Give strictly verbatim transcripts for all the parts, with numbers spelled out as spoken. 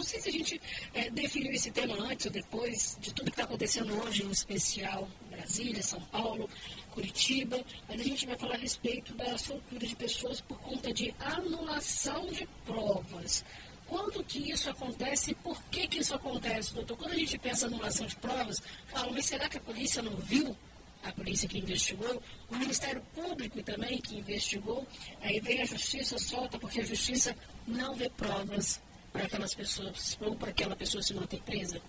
sei se a gente é, definiu esse tema antes ou depois de tudo que está acontecendo hoje, em especial Brasília, São Paulo, Curitiba, mas a gente vai falar a respeito da soltura de pessoas por conta de anulação de provas. Quando que isso acontece e por que que isso acontece, doutor? Quando a gente pensa em anulação de provas, fala, mas será que a polícia não viu? A polícia que investigou, o Ministério Público também que investigou, aí vem a justiça, solta, porque a justiça não vê provas para aquelas pessoas, ou para aquela pessoa se manter presa.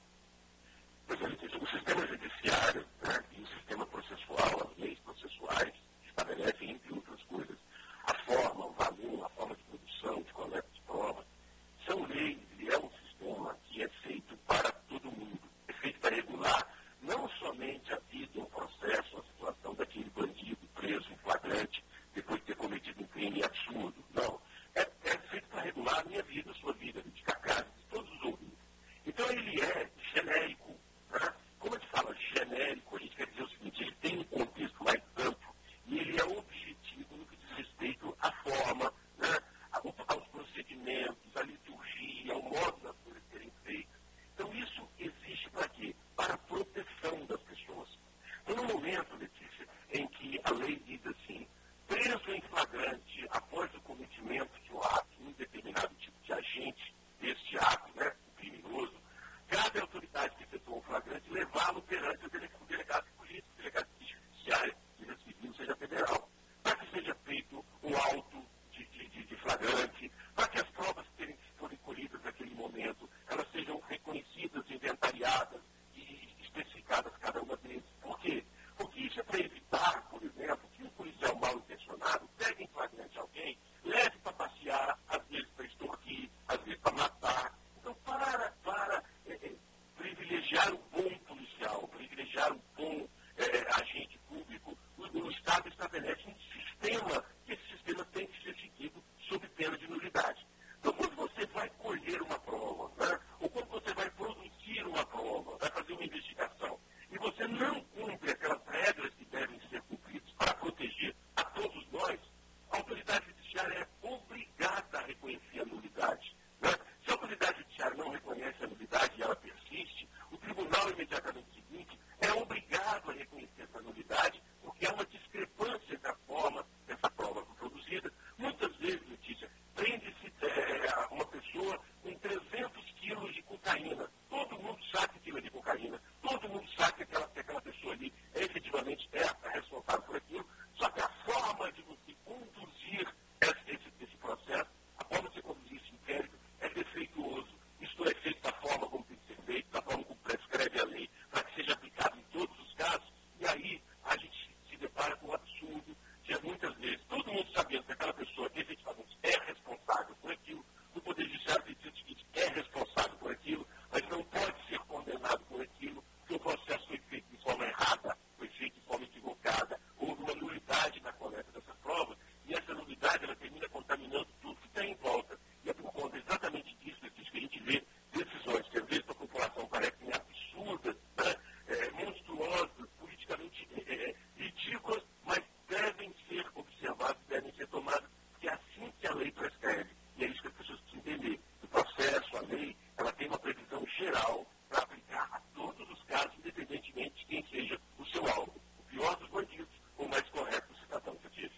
Pois é, o sistema judiciário, né, e o sistema processual, as leis processuais, estabelecem, entre outras coisas, a forma, o valor, a forma de produção, de coleta de provas. São leis, e é um sistema que é feito para todo mundo, é feito para regular não somente a vida, o processo, a situação daquele bandido preso em flagrante, depois de ter cometido um crime absurdo. Não. É, é feito para regular a minha vida, a sua vida, de Cacá, de todos os outros. Então ele é genérico. Né? Como a gente fala genérico, a gente quer dizer o seguinte, ele tem um contexto mais amplo e ele é objetivo no que diz respeito à forma, né? aos procedimentos, à liturgia, ao modo das coisas serem feitas. Então isso existe para quê? Para a proteção das pessoas. Então, no momento, Letícia, em que a lei diz assim, preso em flagrante após o cometimento de um ato, um determinado tipo de agente deste ato, né, o criminoso, cabe à autoridade que efetuou o flagrante levá-lo perante o delegado de polícia, o delegado de judiciária, seja civil, seja federal, para que seja feito um auto de, de, de, de flagrante, para que as provas que forem colhidas naquele momento, elas sejam reconhecidas, inventariadas e especificadas cada uma deles. Por quê? Porque isso é para evitar, por exemplo, que um policial mal intencionado pegue em flagrante alguém, leve para passear, às vezes para extorquir, às vezes para matar. Então, para, para é, é, privilegiar o bom policial, privilegiar o bom é, agente público, o, o Estado estabelece um sistema, que esse sistema tem que ser seguido sob pena de nulidade. Então, quando você vai colher uma prova, né, ou quando você vai produzir uma prova, vai fazer uma investigação, e você não cumpre aquelas regras que devem ser cumpridas para proteger a todos nós, a autoridade judiciária é obrigada a reconhecer a nulidade. Né? Se a autoridade judiciária não reconhece a nulidade e ela persiste, o tribunal imediatamente seguinte é obrigado a reconhecer essa nulidade, porque há uma discrepância entre a forma dessa prova produzida. Muitas vezes, Letícia, prende-se é, uma pessoa com trezentos quilos de cocaína. Todo mundo sabe que aquilo é de cocaína. Todo mundo sabe que aquela, que aquela pessoa ali é, efetivamente é a responsável por aquilo. Só que a forma de você conduzir esse, esse, esse processo, a forma de você conduzir esse inquérito é defeituoso. Isso é feito da forma como tem que ser feito, da forma como prescreve a lei, para que seja aplicado em todos os casos. E aí a gente se depara com um absurdo, que é muitas vezes, todo mundo sabendo que aquela pessoa efetivamente é responsável por aquilo, o Poder Judiciário diz o seguinte, é responsável por aquilo, mas não pode ser condenado por aquilo, porque o processo foi feito de forma errada, foi feito de forma equivocada, houve uma nulidade na coleta dessa prova, e essa nulidade ela termina contaminando tudo que está em volta. E é por conta exatamente disso, disso que a gente vê decisões que às vezes para a população parecem absurdas, né? é, monstruosas, politicamente é, é, ridículas, mas devem ser observadas, devem ser tomadas, porque é assim que a lei prescreve. E é isso que as pessoas precisam entender. O processo, a lei, ela tem uma previsão geral para aplicar a todos os casos, independentemente de quem seja o seu alvo. O pior dos bandidos, ou o mais correto do cidadão, que disse.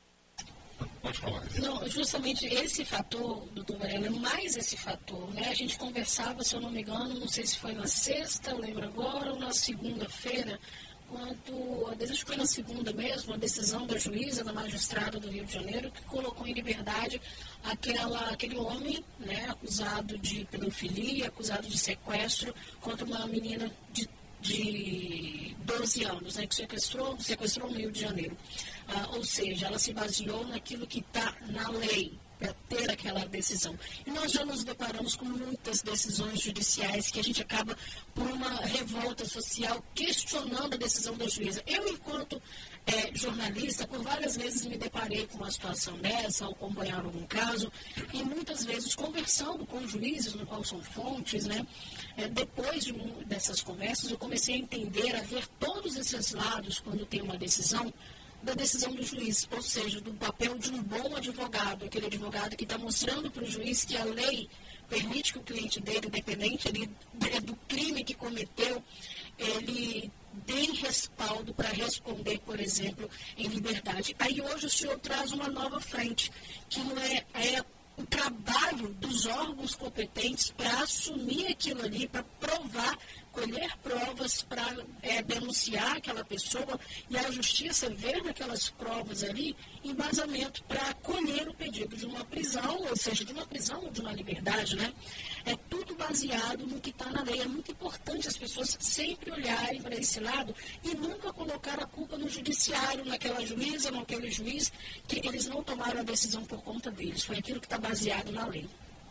Pode falar. Não, justamente esse fator, doutor Varela, é mais esse fator, né? A gente conversava, se eu não me engano, não sei se foi na sexta, eu lembro agora, ou na segunda-feira, quando, acho que foi na segunda mesmo, a decisão da juíza, da magistrada do Rio de Janeiro, que colocou em liberdade aquela, aquele homem, né, acusado de pedofilia, acusado de sequestro contra uma menina de, de doze anos, né, que sequestrou, sequestrou no Rio de Janeiro. Ah, ou seja, ela se baseou naquilo que está na lei, para ter aquela decisão. E nós já nos deparamos com muitas decisões judiciais que a gente acaba por uma revolta social questionando a decisão da juíza. Eu, enquanto é, jornalista, por várias vezes me deparei com uma situação dessa, ao acompanhar algum caso, e muitas vezes conversando com juízes, no qual são fontes, né? É, depois de, dessas conversas, eu comecei a entender, a ver todos esses lados quando tem uma decisão da decisão do juiz, ou seja, do papel de um bom advogado, aquele advogado que está mostrando para o juiz que a lei permite que o cliente dele, independente ali, do crime que cometeu, ele dê respaldo para responder, por exemplo, em liberdade. Aí hoje o senhor traz uma nova frente, que não é, é o trabalho dos órgãos competentes para assumir aquilo ali, para provar, colher provas para é, denunciar aquela pessoa e a justiça ver naquelas provas ali embasamento para colher o pedido de uma prisão, ou seja, de uma prisão ou de uma liberdade, né? É tudo baseado no que está na lei. É muito importante as pessoas sempre olharem para esse lado e nunca colocar a culpa no judiciário, naquela juíza, naquele juiz, que eles não tomaram a decisão por conta deles. Foi aquilo que está baseado na lei.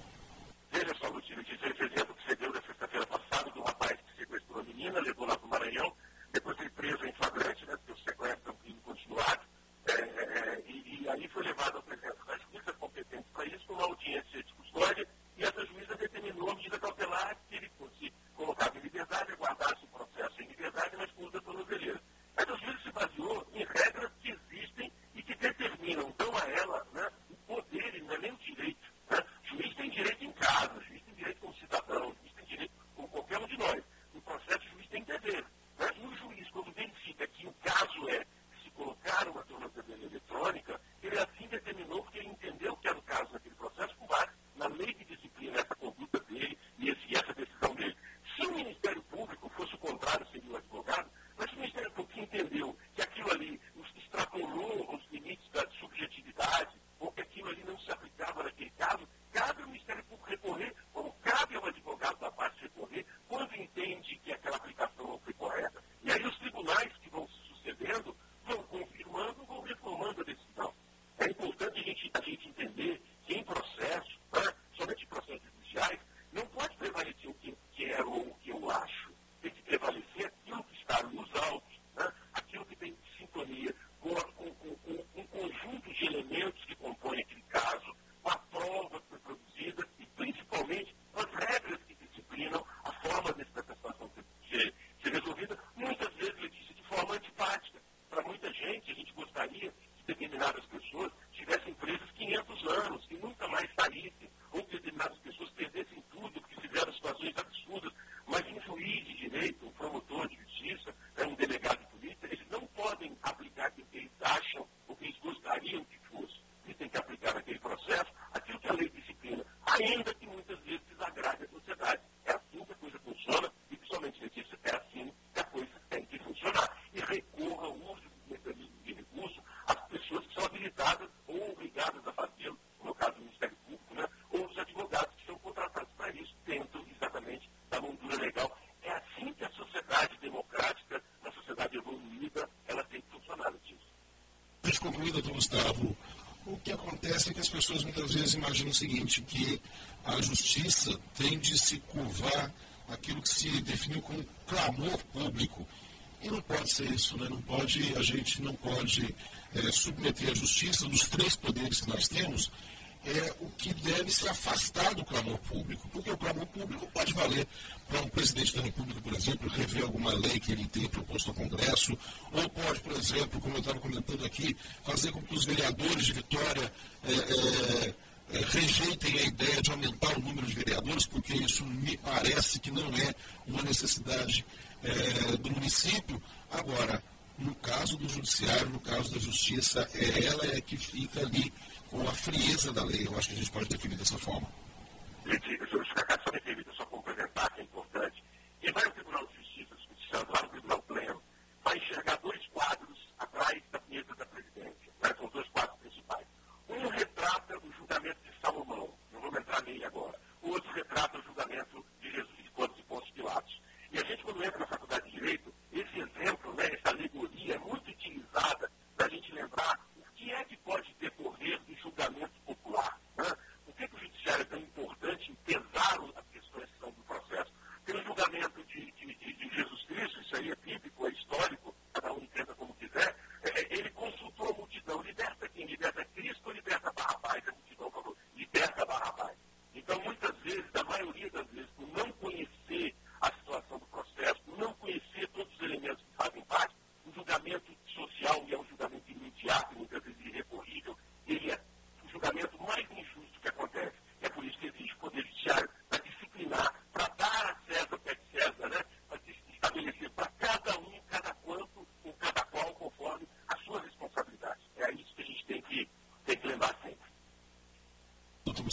Veja só, Luciano, esse exemplo que você deu na sexta-feira passada do rapaz que sequestrou a menina, levou lá para o Maranhão, depois foi preso em flagrante, né, porque o sequestro é um crime continuado, é, é, e, e aí foi levado ao presidente da juíza competente para isso, com uma audiência de custódia, e essa juíza determinou a medida cautelar que ele fosse colocado em liberdade, aguardasse o processo em liberdade, mas com usa tornozeleira. Mas o juiz se baseou em regras que existem e que determinam, dão a ela, né, o poder, e não é nem o direito. Né? O juiz tem direito em casa, o juiz tem direito como cidadão, o juiz tem direito como qualquer um de nós. No processo, o juiz tem dever. Né? E o juiz, quando verifica que o caso é se colocar uma tornozeleira eletrônica, ele assim determinou, porque ele entendeu que era o caso daquele processo, com base na lei que disciplina essa conduta dele e, esse, e essa decisão dele. Se o Ministério Público fosse o contrário, seria o advogado, mas se o Ministério Público entendeu que aquilo ali extrapolou os limites da subjetividade, ou que aquilo ali não se aplicava naquele caso, cabe ao Ministério Público recorrer, como cabe ao advogado da parte recorrer, quando entende que aquela aplicação não foi correta. E aí os tribunais que vão se sucedendo vão confirmando, vão reformando a decisão. É importante a gente, a gente entender que em processo, né, somente em processos judiciais, não pode prevalecer o que eu quero ou o que eu acho. Tem que prevalecer aquilo que está nos autos, né, aquilo que tem sintonia com, a, com, com, com um conjunto de elementos que compõem aquele caso, com a prova que foi produzida e, principalmente, as regras que disciplinam a forma dessa prestação ser, ser resolvida, muitas vezes, Letícia, de forma antipática. Para muita gente, a gente gostaria que determinadas pessoas tivessem presas quinhentos anos e nunca mais saíssem, ou que determinadas pessoas perdessem tudo, porque fizeram situações absurdas, mas um juiz de direito, um promotor de justiça, um delegado de polícia, eles não podem aplicar aquilo que eles acham ou que eles gostariam que fosse. Eles têm que aplicar naquele processo aquilo que a lei disciplina, ainda que muitas vezes desagrade a sociedade. É assim que a coisa funciona e, principalmente, Letícia, é assim que a coisa tem que funcionar. E recorra ao uso dos mecanismos de recurso às pessoas que são habilitadas ou obrigadas a fazê-lo, no caso do Ministério Público, né? Ou os advogados que são contratados para isso, dentro exatamente da moldura legal. É assim que a sociedade democrática, a sociedade evoluída, ela tem que funcionar, Letícia. Para de concluir, doutor Gustavo, o que acontece é que as pessoas muitas vezes imaginam o seguinte, que a justiça tem de se curvar aquilo que se definiu como clamor público. E não pode ser isso, né? Não pode, a gente não pode é, submeter a justiça dos três poderes que nós temos, é o que deve se afastar do clamor público, porque o clamor público pode valer para um presidente da República, por exemplo, rever alguma lei que ele tenha proposto ao Congresso, ou pode, por exemplo, como eu estava comentando aqui, fazer com que os vereadores de Vitória é, é, é, rejeitem a ideia de aumentar o número de vereadores, porque isso me parece que não é uma necessidade é, do município. Agora, no caso do judiciário, no caso da justiça, é ela é que fica ali com a frieza da lei. Eu acho que a gente pode definir dessa forma. Letícia, se eu ficar só me permita só complementar, que é importante. Quem vai ao Tribunal de Justiça, discutindo lá no Tribunal Pleno, vai enxergar dois quadros atrás da mesa da presidência. Né? São dois quadros principais. Um retrata o julgamento de Salomão, não vou entrar nele agora. O outro retrata o julgamento de Jesus de Pontos e Pontos Pilatos. E a gente, quando entra na Faculdade de Direito, esse exemplo, né, essa alegoria é muito utilizada para a gente lembrar o que é que pode decorrer do julgamento popular. Né? Por que, que o judiciário é tão importante em pesar a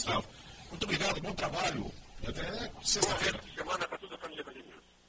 Gustavo. Muito obrigado, bom trabalho. E até sexta-feira. Boa semana para toda a família brasileira.